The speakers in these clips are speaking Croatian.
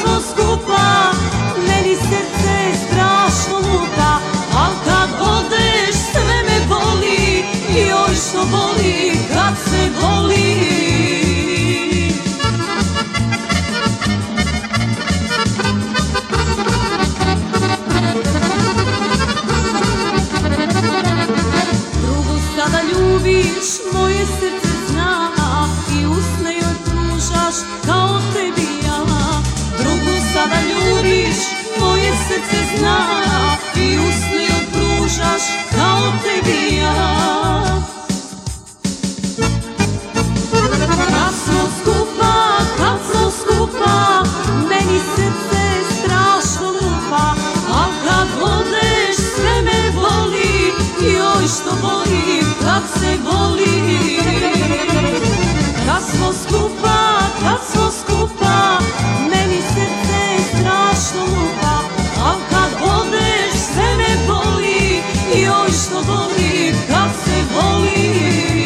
smo skupa, meni srce strašno luta, al kad odeš sve me boli, joj što boli kad se voli. Drugu sada ljubiš, moje srce zna, i usne joj pružaš kao tebi ja. Drugu sada ljubiš, moje srce zna, i usne joj pružaš kao tebi ja. Kad smo skupa, meni srce strašno lupa, al kad odeš sve me boli, joj što boli kad se voli. Kad smo skupa, meni srce strašno lupa, al kad odeš sve me boli, joj što boli kad se voli.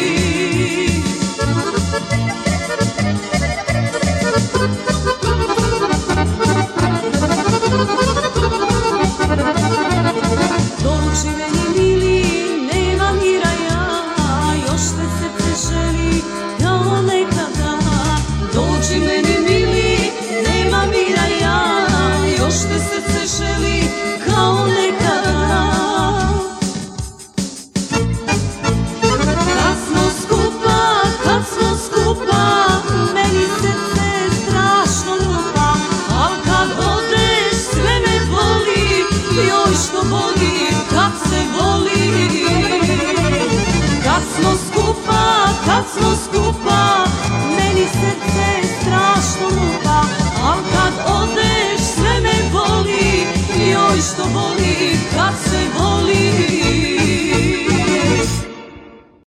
Dođi meni mili, nema mira ja, još te srce želi kao nekada. Dođi meni mili, nema mira ja, još te srce želi kao nekada. Kad smo skupa, meni srce strašno lupa, al kad odeš sve me boli, joj što boli kad se voli. Kad smo skupa,